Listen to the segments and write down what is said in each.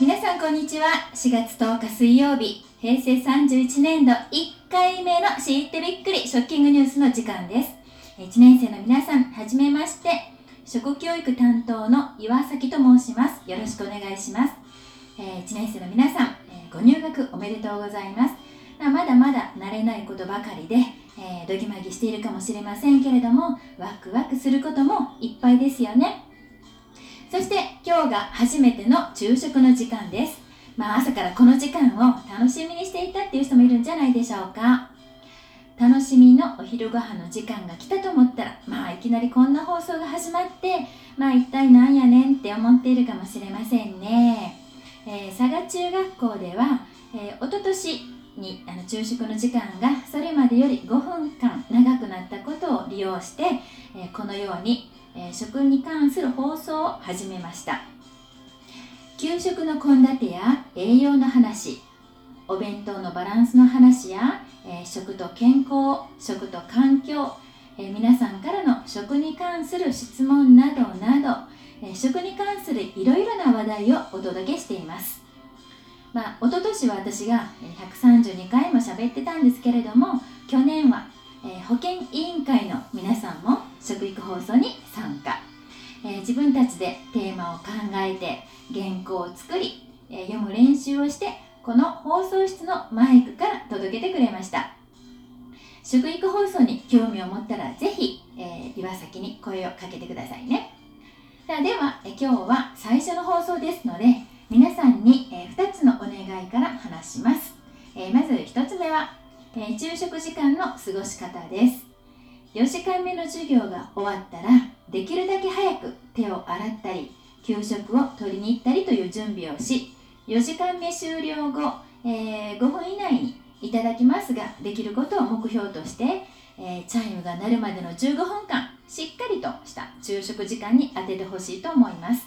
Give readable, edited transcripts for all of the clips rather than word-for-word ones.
皆さんこんにちは。4月10日水曜日、平成31年度1回目の知ってびっくりショッキングニュースの時間です。1年生の皆さん、はじめまして。職教育担当の岩崎と申します。よろしくお願いします。1年生の皆さん、ご入学おめでとうございます。まだまだ慣れないことばかりで、どぎまぎしているかもしれませんけれども、ワクワクすることもいっぱいですよね。そして今日が初めての昼食の時間です。朝からこの時間を楽しみにしていたっていう人もいるんじゃないでしょうか。楽しみのお昼ご飯の時間が来たと思ったら、いきなりこんな放送が始まって、一体なんやねんって思っているかもしれませんね。佐賀中学校では、一昨年に昼食の時間がそれまでより5分間長くなったことを利用して、このように食に関する放送を始めました。給食の献立や栄養の話、お弁当のバランスの話や、食と健康、食と環境、皆さんからの食に関する質問などなど、食に関するいろいろな話題をお届けしています。一昨年は私が132回も喋ってたんですけれども、去年は保健委員会の皆さんも食育放送に参加、自分たちでテーマを考えて原稿を作り、読む練習をして、この放送室のマイクから届けてくれました。食育放送に興味を持ったらぜひ、岩崎に声をかけてくださいね。では今日は最初の放送ですので、皆さんに2つのお願いから話します。まず1つ目は昼食時間の過ごし方です。4時間目の授業が終わったら、できるだけ早く手を洗ったり、給食を取りに行ったりという準備をし、4時間目終了後、5分以内にいただきますが、できることを目標として、チャイムが鳴るまでの15分間、しっかりとした昼食時間に当ててほしいと思います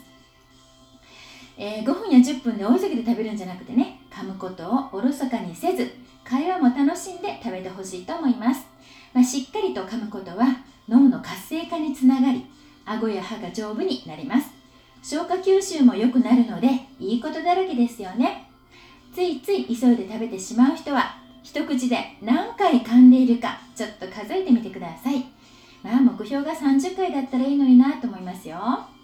。5分や10分で大急ぎで食べるんじゃなくてね、噛むことをおろそかにせず、会話も楽しんで食べてほしいと思います。しっかりと噛むことは脳の活性化につながり、顎や歯が丈夫になります。消化吸収も良くなるので、いいことだらけですよね。ついつい急いで食べてしまう人は、一口で何回噛んでいるかちょっと数えてみてください。目標が30回だったらいいのになと思いますよ。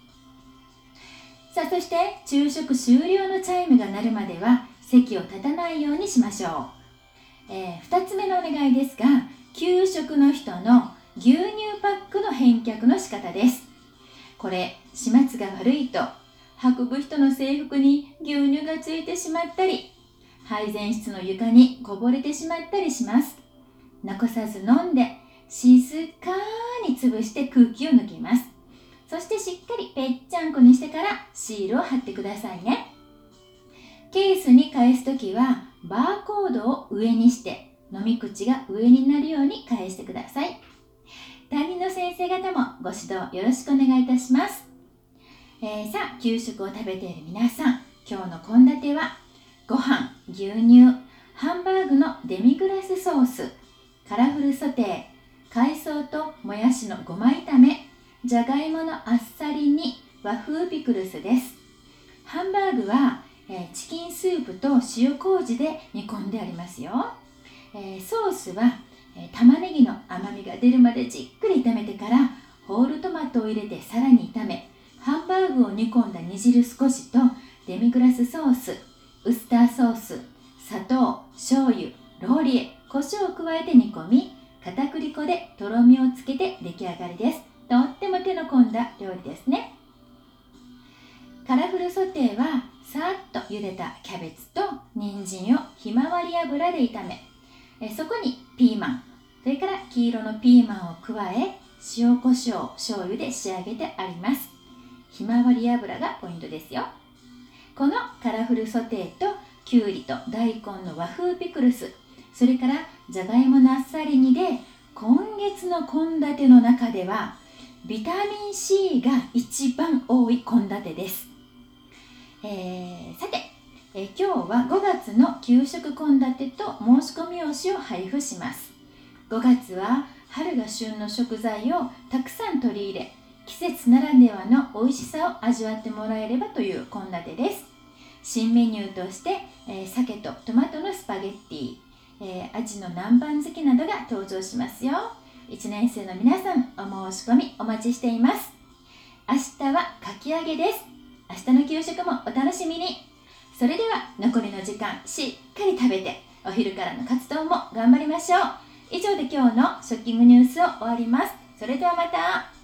そして昼食終了のチャイムが鳴るまでは席を立たないようにしましょう。2つ目のお願いですが、給食の人の牛乳パックの返却の仕方です。これ、始末が悪いと運ぶ人の制服に牛乳がついてしまったり、配膳室の床にこぼれてしまったりします。残さず飲んで静かに潰して空気を抜きます。そしてしっかりぺっちゃんこにしてからシールを貼ってくださいね。ケースに返すときはバーコードを上にして飲み口が上になるように返してください。担任の先生方もご指導よろしくお願いいたします。給食を食べている皆さん、今日の献立はご飯、牛乳、ハンバーグのデミグラスソース、カラフルソテー、海藻ともやしのごま炒め、じゃがいものあっさりに和風ピクルスです。ハンバーグはチキンスープと塩麹で煮込んでありますよ。ソースは玉ねぎの甘みが出るまでじっくり炒めてから、ホールトマトを入れてさらに炒め、ハンバーグを煮込んだ煮汁少しとデミグラスソース、ウスターソース、砂糖、醤油、ローリエ、胡椒を加えて煮込み、片栗粉でとろみをつけて出来上がりです。とっても手の込んだ料理ですね。カラフルソテーはさーっと茹でたキャベツと人参をひまわり油で炒め、そこにピーマン、それから黄色のピーマンを加え、塩コショウ、醤油で仕上げてあります。ひまわり油がポイントですよ。このカラフルソテーときゅうりと大根の和風ピクルス、それからじゃがいものあっさり煮で、今月の献立の中ではビタミン C が一番多い献立です。さて、今日は5月の給食献立と申し込み用紙を配布します。5月は春が旬の食材をたくさん取り入れ、季節ならではの美味しさを味わってもらえればという献立です。 新メニューとして、鮭とトマトのスパゲッティ、アジの南蛮漬けなどが登場しますよ。1年生の皆さん、お申し込みお待ちしています。明日はかき揚げです。明日の給食もお楽しみに。それでは残りの時間しっかり食べて、お昼からの活動も頑張りましょう。以上で今日のショッキングニュースを終わります。それではまた。